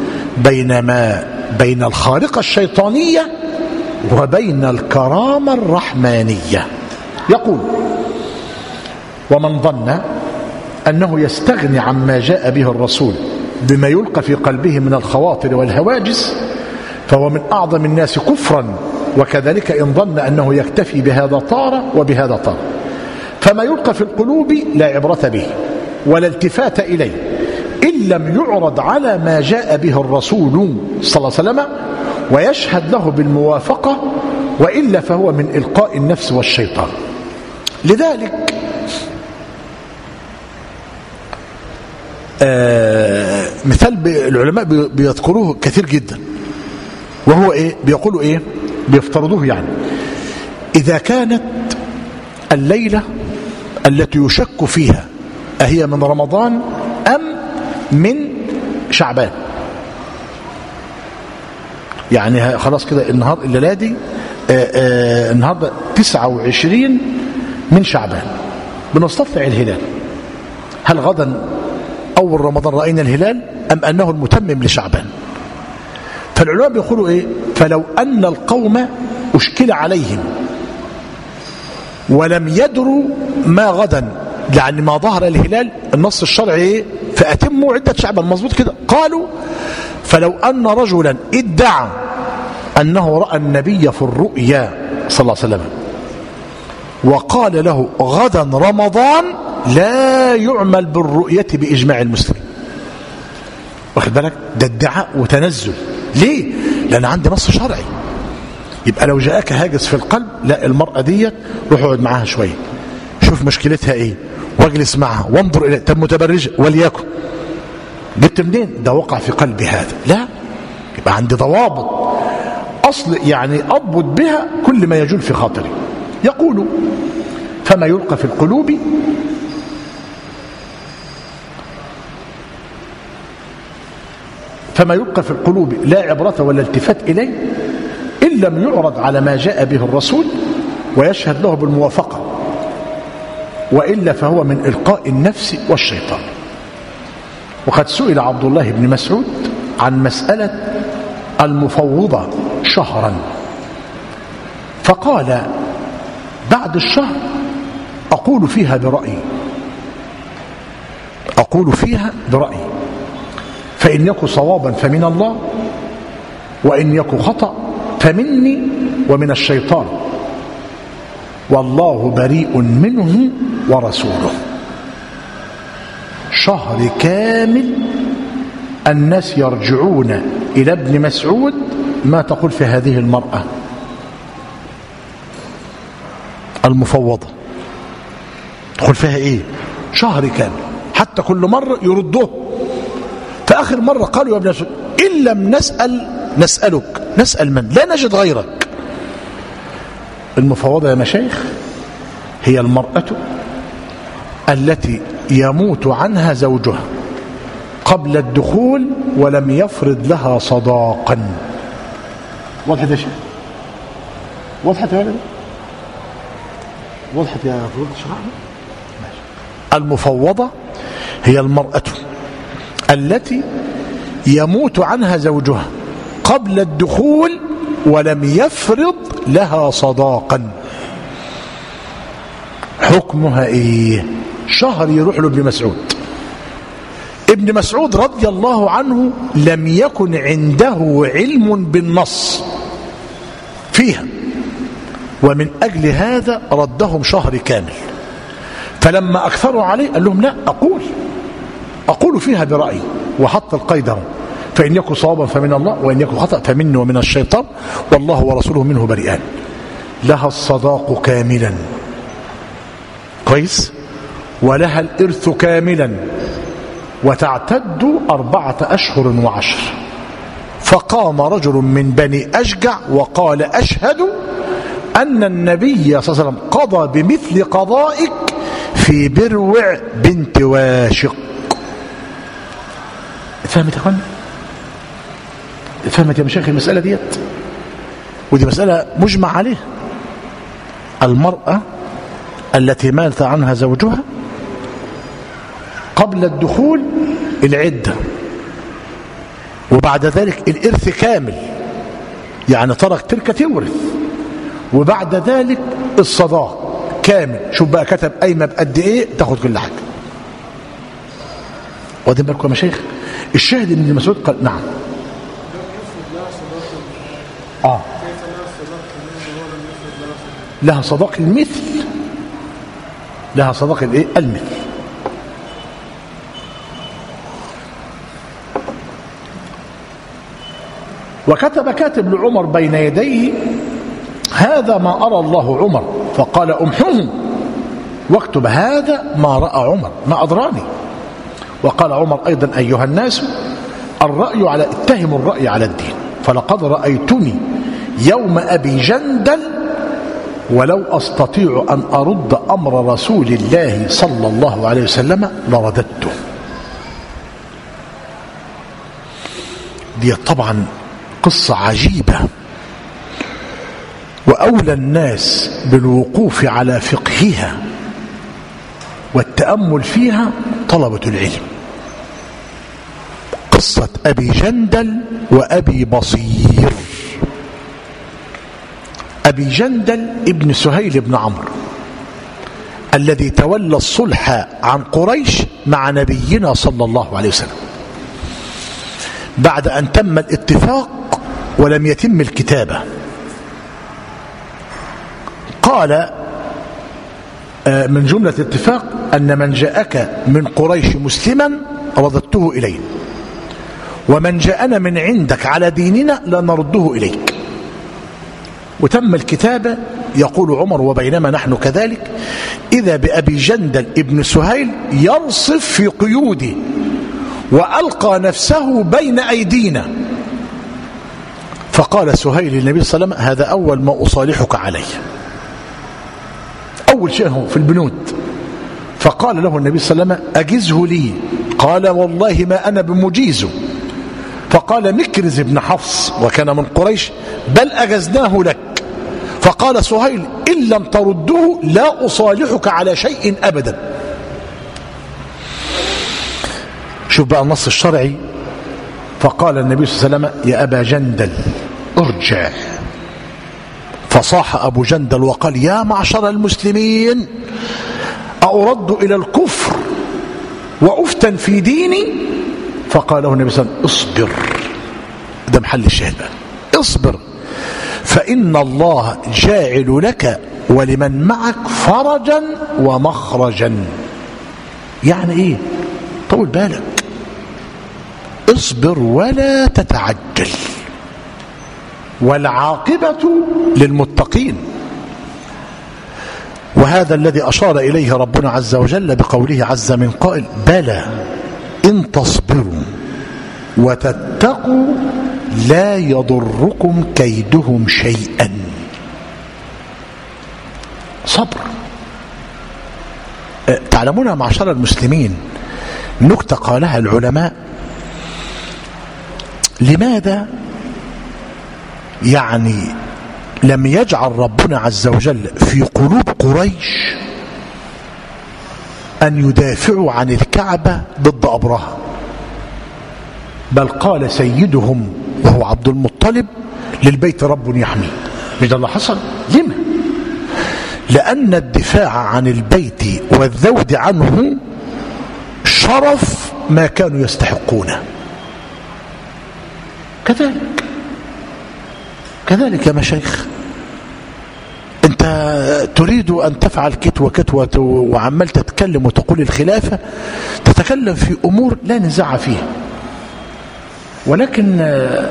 بين الخارقة الشيطانية وبين الكرامة الرحمانية. يقول: ومن ظن أنه يستغني عما جاء به الرسول بما يلقى في قلبه من الخواطر والهواجس فهو من أعظم الناس كفرا. وكذلك إن ظن أنه يكتفي بهذا طارة وبهذا طارة، فما يلقى في القلوب لا عبرة به ولا التفات إليه إن لم يعرض على ما جاء به الرسول صلى الله عليه وسلم ويشهد له بالموافقة، وإلا فهو من إلقاء النفس والشيطان. لذلك مثال العلماء بيذكروه كثير جدا، وهو إيه؟ بيقولوا إيه؟ بيفترضوه يعني إذا كانت الليلة التي يشك فيها أهي من رمضان أم من شعبان، يعني خلاص كده الليلة دي النهاردة 29 من شعبان، بنستطلع الهلال، هل غدا أول رمضان رأينا الهلال أم أنه المتمم لشعبان؟ فالعلماء بيقولوا إيه؟ فلو أن القوم أشكل عليهم ولم يدروا ما غدا يعني ما ظهر الهلال النص الشرعي فأتموا عدة شعبان، مظبوط كده. قالوا فلو أن رجلا ادعى أنه رأى النبي في الرؤيا صلى الله عليه وسلم وقال له غدا رمضان لا يعمل بالرؤية بإجماع المسلمين. واخد بالك؟ ده ادعاء وتنزل. ليه؟ لأن عندي نص شرعي. يبقى لو جاءك هاجس في القلب، لا، المرأة ديت روح اقعد معاها شوية، شوف مشكلتها ايه واجلس معها وانظر اليها. طب متبرجة وليكن، جبت منين؟ ده وقع في قلبي هذا. لا، يبقى عندي ضوابط أصل يعني أضبط بها كل ما يجول في خاطري. يقول فما يلقى في القلوب لا عبرة ولا التفات إليه إن لم يعرض على ما جاء به الرسول ويشهد له بالموافقة، وإلا فهو من إلقاء النفس والشيطان. وقد سئل عبد الله بن مسعود عن مسألة المفوضة شهرا، فقال بعد الشهر أقول فيها برأيي فإن يكن صوابا فمن الله، وإن يكن خطأ فمني ومن الشيطان، والله بريء منه ورسوله. شهر كامل الناس يرجعون إلى ابن مسعود ما تقول في هذه المرأة المفوضة، تقول فيها إيه؟ شهر كامل، حتى كل مرة يردوه. فآخر مرة قالوا يا ابن مسعود إن لم نسألك نسأل من؟ لا نجد غيرك. المفوضة يا مشايخ هي المرأة التي يموت عنها زوجها قبل الدخول ولم يفرض لها صداقا. وضحت يا شيخ؟ وضحت يا ولد؟ وضحت يا فضيلة الشيخ أحمد؟ المفوضة هي المرأة التي يموت عنها زوجها قبل الدخول ولم يفرض لها صداقا. حكمها ايه؟ شهر يروح له ابن مسعود. ابن مسعود رضي الله عنه لم يكن عنده علم بالنص فيها، ومن أجل هذا ردهم شهر كامل. فلما أكثروا عليه قال لهم لا، أقول فيها برأيي، وحط القيد فإن يكن صوابا فمن الله، وإن يكن خطأ فمني ومن الشيطان، والله ورسوله منه بريئان. لها الصداق كاملا، كويس، ولها الإرث كاملا، وتعتد 4 أشهر و10. فقام رجل من بني أشجع وقال أشهد أن النبي صلى الله عليه وسلم قضى بمثل قضائك في بروع بنت واشق. فهمت يا اخوانا؟ فهمت يا مشايخ المسألة ديت؟ ودي مسألة مجمع عليها. المرأة التي مات عنها زوجها قبل الدخول العدة، وبعد ذلك الإرث كامل، يعني ترك تركة تورث، وبعد ذلك الصداق كامل. شوف بقى كتب قايمة بقد ايه تاخد كل حاجة. واخدين بالكم يا مشايخ؟ الشاهد ان ابن مسعود قال نعم. لها صداق المثل، لها صداق الايه؟ المثل. وكتب كاتب لعمر بين يديه هذا ما أرى الله عمر، فقال أمحه واكتب هذا ما رأى عمر ما أدراني. وقال عمر أيضا أيها الناس الرأي على اتهم الرأي على الدين، فلقد رأيتني يوم أبي جندل ولو أستطيع أن أرد أمر رسول الله صلى الله عليه وسلم لرددته. دي طبعا قصة عجيبة، وأولى الناس بالوقوف على فقهها والتأمل فيها طلبة العلم. قصة أبي جندل وأبي بصير. أبي جندل ابن سهيل بن عمرو الذي تولى الصلح عن قريش مع نبينا صلى الله عليه وسلم بعد أن تم الاتفاق ولم يتم الكتابة. قال من جملة الاتفاق أن من جاءك من قريش مسلما رددته إليه، ومن جاءنا من عندك على ديننا لنرده إليك. وتم الكتابة. يقول عمر: وبينما نحن كذلك إذا بأبي جندل ابن سهيل يرصف في قيوده وألقى نفسه بين أيدينا، فقال سهيل للنبي صلى الله عليه وسلم: هذا أول ما أصالحك عليه، أول شيء هو في البنود. فقال له النبي صلى الله عليه وسلم: أجزه لي. قال: والله ما أنا بمجيزه. فقال مكرز بن حفص وكان من قريش: بل أجزناه لك. فقال سهيل: إن لم ترده لا أصالحك على شيء أبدا. شوف بقى النص الشرعي. فقال النبي صلى الله عليه وسلم: يا أبا جندل ارجع. فصاح أبو جندل وقال: يا معشر المسلمين، أرد إلى الكفر وأفتن في ديني؟ فقال له النبي صلى الله عليه وسلم: اصبر. ده محل الشاهد بقى. اصبر، فإن الله جاعل لك ولمن معك فرجا ومخرجا. يعني ايه؟ طول بالك، اصبر ولا تتعجل، والعاقبة للمتقين. وهذا الذي أشار إليه ربنا عز وجل بقوله عز من قائل: بلى إن تصبروا وتتقوا لا يضركم كيدهم شيئا. صبر. تعلمون معشر المسلمين نكتة قالها العلماء: لماذا يعني لم يجعل ربنا عز وجل في قلوب قريش أن يدافعوا عن الكعبة ضد أبرهة، بل قال سيدهم وهو عبد المطلب: للبيت رب يحميه. مش ده اللي حصل؟ لما؟ لأن الدفاع عن البيت والذود عنه شرف ما كانوا يستحقونه. كذلك يا مشايخ، انت تريد ان تفعل كتوة وعمال تتكلم وتقول الخلافة، تتكلم في امور لا نزاع فيها، ولكن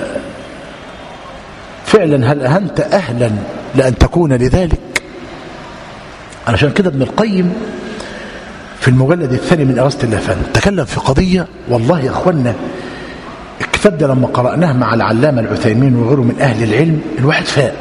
فعلا هل أنت أهلا لأن تكون لذلك؟ علشان كده ابن القيم في المجلد الثاني من إغاثة اللهفان تكلم في قضية، والله يا أخوانا الكتاب ده لما قرأناه مع العلامة العثيمين وغيره من أهل العلم الواحد فاق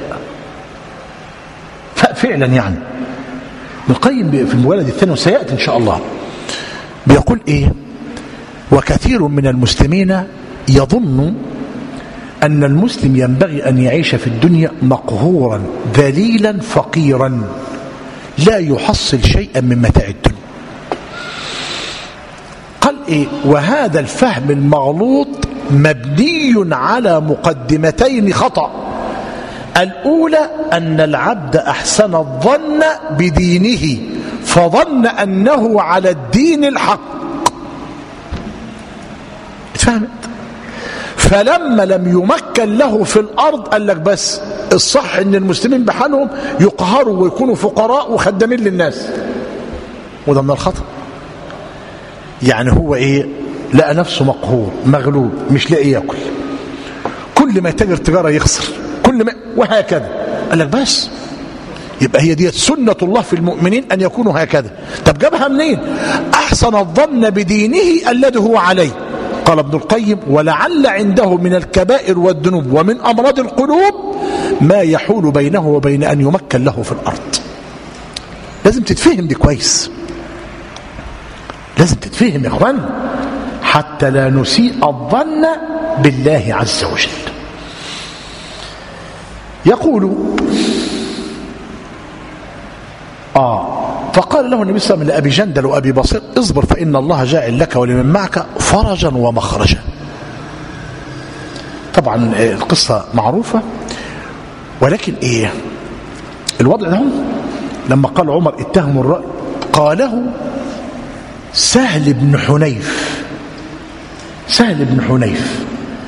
فعلا. يعني ابن القيم في المجلد الثاني وسيأتي إن شاء الله بيقول إيه: وكثير من المسلمين يظن أن المسلم ينبغي أن يعيش في الدنيا مقهورا ذليلا فقيرا لا يحصل شيئا من متاع الدنيا. قال إيه؟ وهذا الفهم المغلوط مبني على مقدمتين خطأ. الأولى أن العبد أحسن الظن بدينه فظن أنه على الدين الحق. اتفهمت؟ فلما لم يمكن له في الأرض قال لك بس الصح ان المسلمين بحالهم يقهروا ويكونوا فقراء وخدامين للناس، وده من الخطأ. يعني هو ايه؟ لقى نفسه مقهور مغلوب مش لاقي ياكل، كل ما يتاجر تجارة يخسر، كل ما وهكذا. قال لك بس يبقى هي دي سنة الله في المؤمنين أن يكونوا هكذا. طب جابها منين؟ أحسن الظن بدينه الذي هو عليه. قال ابن القيم: ولعل عنده من الكبائر والذنوب ومن أمراض القلوب ما يحول بينه وبين أن يمكن له في الأرض. لازم تتفهم دي كويس، لازم تتفهم يا اخوان، حتى لا نسيء الظن بالله عز وجل. يقول فقال له النبي صلى الله عليه وسلم لأبي جندل وأبي بصير: اصبر فإن الله جاعل لك ولمن معك فرجا ومخرجا. طبعا القصة معروفة، ولكن ايه الوضع ده؟ لما قال عمر اتهموا الرأي قاله سهل بن حنيف. سهل بن حنيف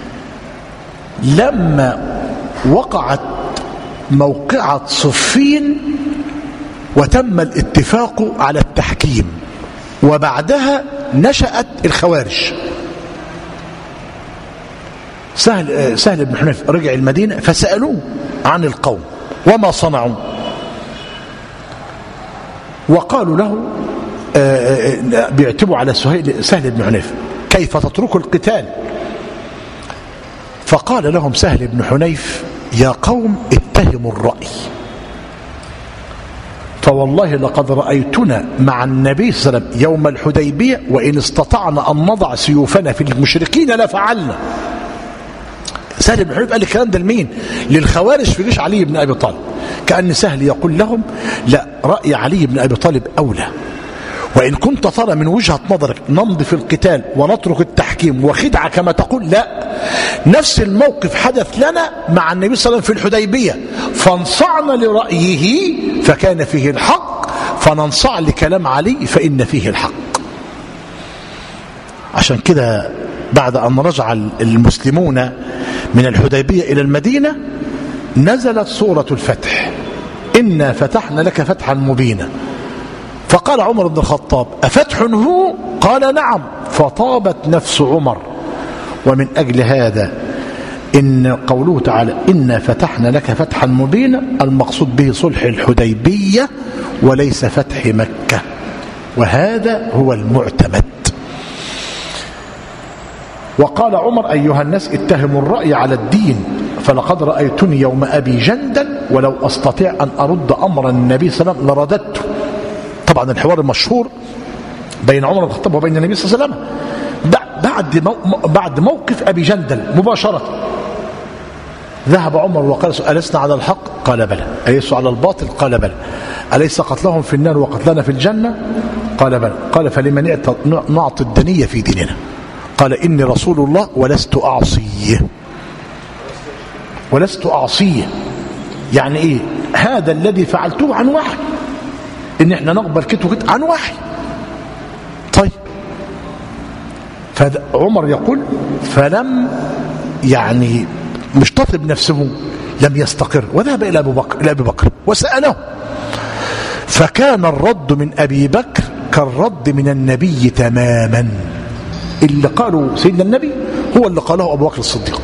لما وقعت موقعة صفين وتم الاتفاق على التحكيم، وبعدها نشأت الخوارج. سهل بن حنيف رجع المدينة فسألوه عن القوم وما صنعوا، وقالوا له بيعتبوا على سهل بن حنيف كيف تترك القتال؟ فقال لهم سهل بن حنيف يا قوم اتهموا الرأي، فوالله لقد رأيتنا مع النبي صلى الله عليه وسلم يوم الحديبية وإن استطعنا أن نضع سيوفنا في المشركين لفعلنا. سهل بن حنيف قال الكلام ده لمين؟ للخوارج في جيش علي بن أبي طالب. كأن سهل يقول لهم لا، رأي علي بن أبي طالب أولى، وإن كنت ترى من وجهة نظرك نمضي في القتال ونترك التحكيم وخدعة كما تقول، لا، نفس الموقف حدث لنا مع النبي صلى الله عليه وسلم في الحديبية، فانصعنا لرأيه فكان فيه الحق، فننصع لكلام علي فإن فيه الحق. عشان كده بعد أن رجع المسلمون من الحديبية إلى المدينة نزلت سورة الفتح، إنا فتحنا لك فتحا مبينا. فقال عمر بن الخطاب أفتح هو؟ قال نعم، فطابت نفس عمر. ومن أجل هذا إن قوله تعالى إنا فتحنا لك فتحا مبينا المقصود به صلح الحديبية وليس فتح مكة، وهذا هو المعتمد. وقال عمر أيها الناس اتهموا الرأي على الدين، فلقد رأيتني يوم أبي جندل ولو أستطيع أن أرد أمر النبي صلى الله عليه وسلم لرددته. طبعا الحوار المشهور بين عمر بن الخطاب وبين النبي صلى الله عليه وسلم بعد موقف أبي جندل مباشرة ذهب عمر وقال ألسنا على الحق؟ قال بلى. أليس على الباطل؟ قال بلى. أليس قتلهم في النار وقتلنا في الجنة؟ قال بلى. قال فلمن نعطي الدنية في ديننا؟ قال إني رسول الله ولست أعصيه. ولست أعصيه يعني إيه؟ هذا الذي فعلته عن وحي، إن إحنا نقبل كت وكت عن وحي. طيب فعمر يقول فلم يعني مش تطلب نفسه، لم يستقر، وذهب إلى أبي بكر وسأله، فكان الرد من أبي بكر كالرد من النبي تماما. اللي قالوا سيدنا النبي هو اللي قاله أبو بكر الصديق.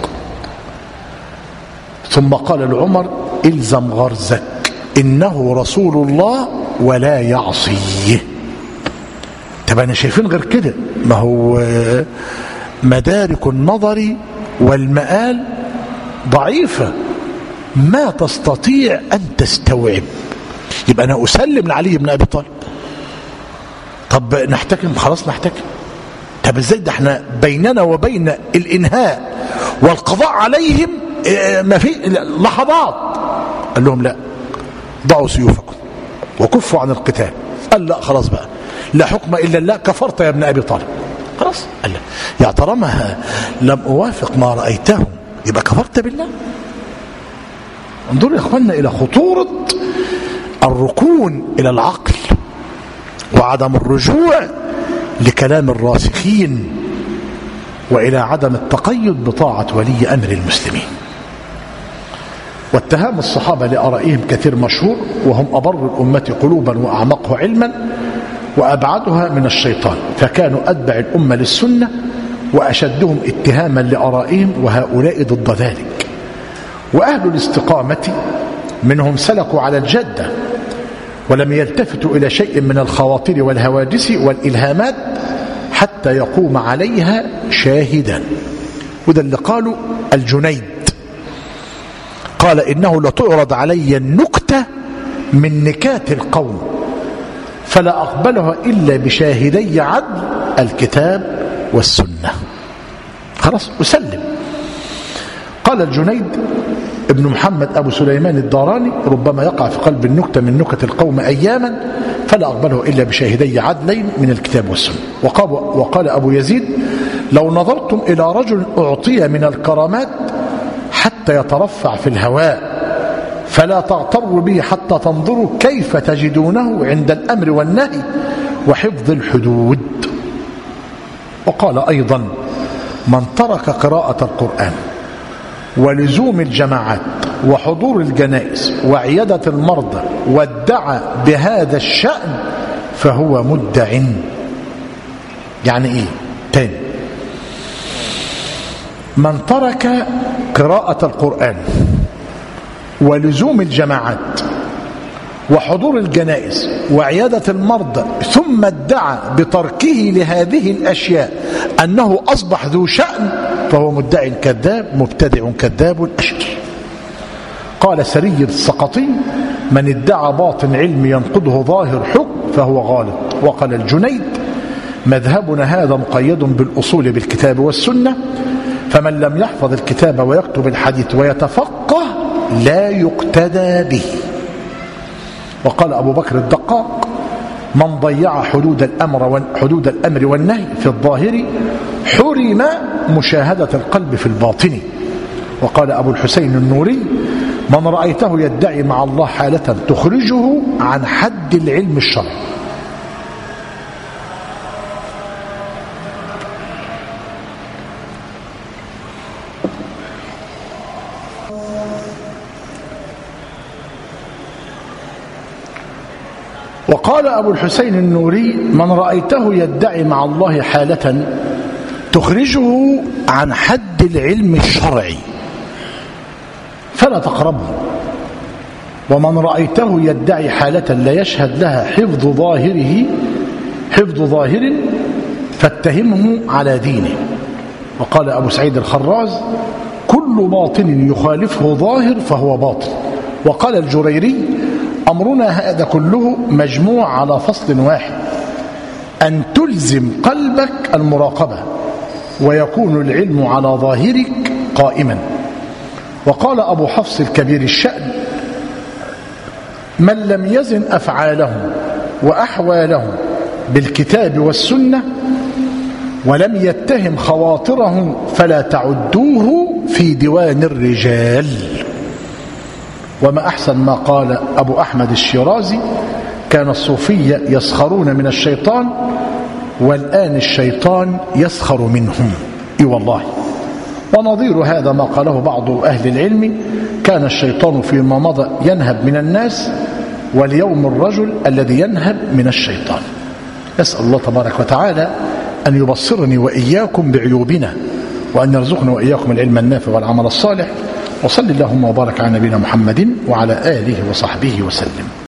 ثم قال لعمر إلزم غرزك إنه رسول الله ولا يعصيه. طب أنا شايفين غير كده، ما هو مدارك النظر والمآل ضعيفة، ما تستطيع أن تستوعب. يبقى أنا أسلم لعلي بن أبي طالب. طب نحتكم، خلاص نحتكم. طب ازاي ده احنا بيننا وبين الإنهاء والقضاء عليهم ما في لحظات. قال لهم لا، ضعوا سيوفكم وكفوا عن القتال. قال لا خلاص بقى، لا حكم إلا الله، كفرت يا ابن أبي طالب. خلاص قال لا، يا طالما لم أوافق ما رأيته يبقى كفرت بالله. انظروا يا اخوانا إلى خطورة الركون إلى العقل وعدم الرجوع لكلام الراسخين، وإلى عدم التقيد بطاعة ولي أمر المسلمين. واتهام الصحابة لآرائهم كثير مشهور، وهم أبر الأمة قلوبا وأعمقها علما وأبعدها من الشيطان، فكانوا أتبع الأمة للسنة وأشدهم اتهاما لآرائهم، وهؤلاء ضد ذلك. وأهل الاستقامة منهم سلكوا على الجدة ولم يلتفتوا إلى شيء من الخواطر والهواجس والإلهامات حتى يقوم عليها شاهدا. وده اللي قالوا الجنيد، قال إنه لتعرض علي النكتة من نكات القوم فلا أقبلها إلا بشاهدي عدل الكتاب والسنة. خلاص أسلم. قال الجنيد ابن محمد أبو سليمان الداراني ربما يقع في قلب النكتة من نكت القوم أياما فلا أقبله إلا بشاهدي عدلين من الكتاب والسنة. وقال أبو يزيد لو نظرتم إلى رجل أعطي من الكرامات حتى يترفع في الهواء فلا تغتروا به حتى تنظروا كيف تجدونه عند الأمر والنهي وحفظ الحدود. وقال أيضا: من ترك قراءة القرآن ولزوم الجماعات وحضور الجنائز وعيادة المرضى وادعى بهذا الشأن فهو مدع. يعني ايه؟ تاني: من ترك قراءة القرآن ولزوم الجماعات وحضور الجنائز وعيادة المرضى ثم ادعى بتركه لهذه الأشياء أنه أصبح ذو شأن فهو مدع كذاب مبتدع كذاب أشر. قال سري السقطي: من ادعى باطن علم ينقضه ظاهر حكم فهو غالط. وقال الجنيد: مذهبنا هذا مقيد بالأصول بالكتاب والسنة، فمن لم يحفظ الكتاب ويكتب الحديث ويتفقه لا يقتدى به. وقال أبو بكر الدقاق: من ضيع حدود الأمر والنهي في الظاهر حرم مشاهدة القلب في الباطن. وقال أبو الحسين النوري: من رأيته يدعي مع الله حالة تخرجه عن حد العلم الشرعي. وقال أبو الحسين النوري: من رأيته يدعي مع الله حالة تخرجه عن حد العلم الشرعي فلا تقربه، ومن رأيته يدعي حالة لا يشهد لها حفظ ظاهر فاتهمه على دينه. وقال أبو سعيد الخراز: كل باطن يخالفه ظاهر فهو باطل. وقال الجريري: أمرنا هذا كله مجموع على فصل واحد: أن تلزم قلبك المراقبة ويكون العلم على ظاهرك قائما. وقال أبو حفص الكبير الشأن: من لم يزن أفعاله وأحواله بالكتاب والسنة ولم يتهم خواطره فلا تعدوه في ديوان الرجال. وما أحسن ما قال أبو أحمد الشيرازي: كان الصوفية يسخرون من الشيطان والآن الشيطان يسخر منهم. إي والله. ونظير هذا ما قاله بعض أهل العلم: كان الشيطان فيما مضى ينهب من الناس واليوم الرجل الذي ينهب من الشيطان. أسأل الله تبارك وتعالى أن يبصرني وإياكم بعيوبنا وأن يرزقنا وإياكم العلم النافع والعمل الصالح. وصل اللهم وبارك على نبينا محمد وعلى آله وصحبه وسلم.